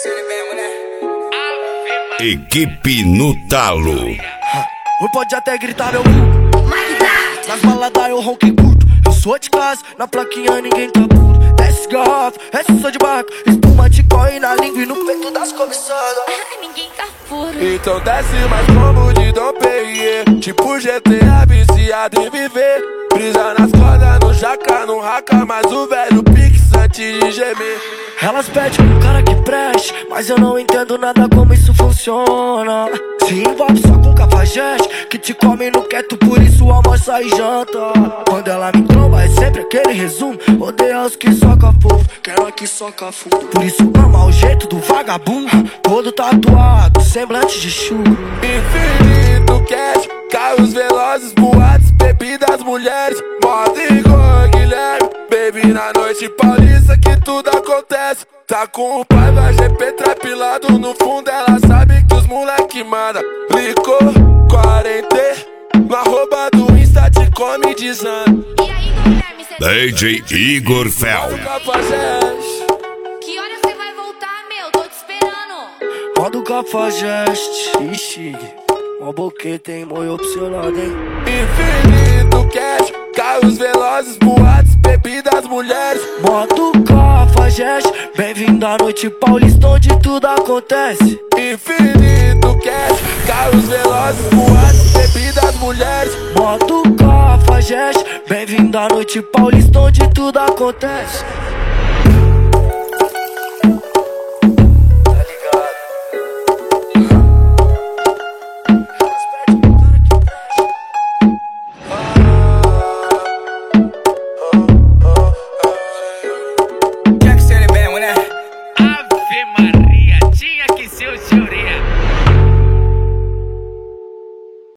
Equipe no talo. Não pode até gritar meu nas baladas eu ronco e curto. Eu sou de casa, na plaquinha ninguém tá puto. Desce garrafa, essa sou de barco. Espumante corre na língua e no peito das cobiçadas. Ninguém tá fora. Então desce mais como de Dom Perrier. Tipo GTA viciado em viver. Brisa nas cordas, no jaca, no raca. Mas o velho pix antes de gemer. Elas pedem um cara que preste, mas eu não entendo nada como isso funciona. Se envolve só com cafajeste, que te come no quieto, por isso almoça e janta. Quando ela me tromba é sempre aquele resumo. Odeia os que soca fofo, quero que soca fundo. Por isso ama o jeito do vagabundo, todo tatuado, semblante de churro. Infinito cash, carros velozes, boates, bebidas, mulheres. Moda igual Guilherme, baby na noite paulista que tudo acontece. Tá com o pai da GP trapilado no fundo, ela sabe que os moleque manda. Licou, 40, no arroba do Insta te come dizendo. E aí, Guilherme, cê DJ Igor Fel. que hora você vai voltar, meu? Tô te esperando. Modo cafajeste, ixi, uma boqueta, hein, moi opcionado, hein. Infinito cash, carros velozes, boates, bebidas, mulheres. Modo cafajeste, bem-vindo à noite paulista onde tudo acontece. Infinito cash, carros velozes, boates, bebidas, mulheres. Modo cafajeste, bem-vindo à noite paulista onde tudo acontece.